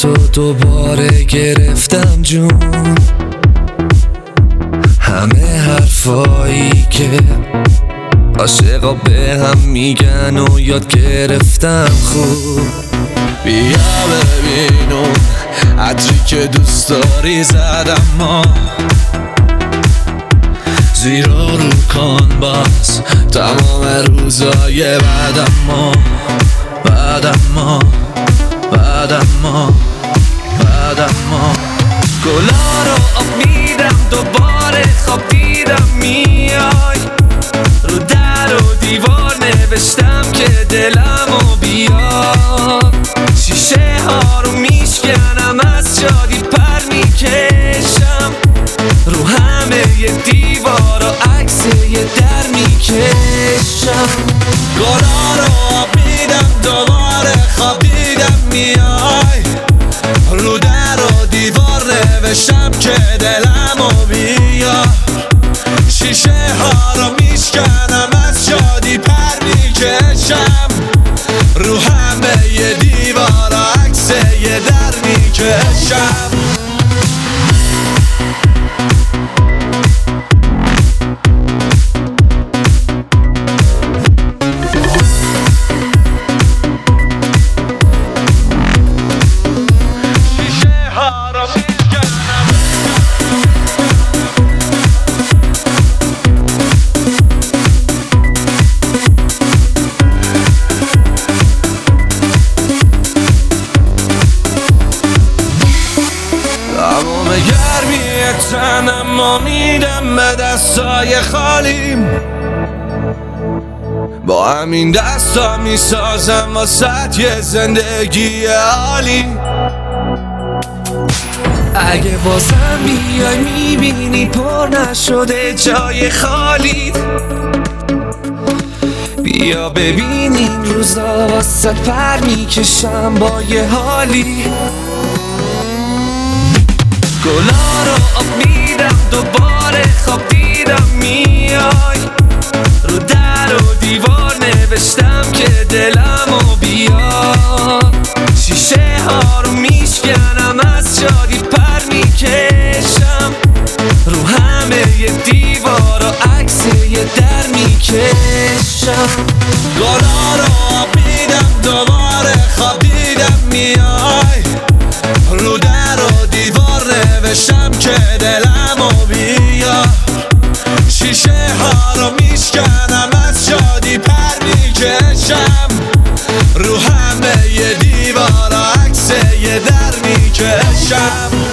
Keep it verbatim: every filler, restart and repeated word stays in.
تو دوباره گرفتم جون. همه حرفایی که عاشقا به هم میگن و یاد گرفتم خوب. بیا ببین اون عطری که دوست داری زدم ما، زیرا رو کن باز تمام روزای بعدم ما بعدم ما بعدم ما بعدم ما. گلا رو آب میدم دوباره خواب دیدم میای، رو در و دیوار نوشتم که دلمو بیاد. شیشه ها رو میشکنم از شادی پر میکشم، رو همه ی دیوار و عکس یه در میکشم. گلا رو آب میدم دوباره خواب دیدم میای، رو در و دیوار نوشتم که دلمو بیار. شیشه ها رو میشکنم از شادی پر میکشم، رو همه ی دیوار و عکس یه در میکشم. تنم و میدم به دستای خالیم، با همین دستا میسازم واسه یه زندگی عالی. اگه بازم بیای میبینی پر نشده جای خالی، بیا ببین این روزا واسه پر میکشم با یه حالی. گلا رو آب میدم دوباره خواب دیدم میای، رو در و دیوار نوشتم که دلمو بیاد. شیشه ها رو میشکنم از شادی پر میکشم، رو همه ی دیوار و عکس یه در میکشم. گلا رو آب میدم دوباره خواب دیدم میای، رو در و دیوار نوشتم که دلمو بیار. شیشه ها رو میشکنم از شادی پر میکشم، رو همه ی دیوار و عکس یه در میکشم.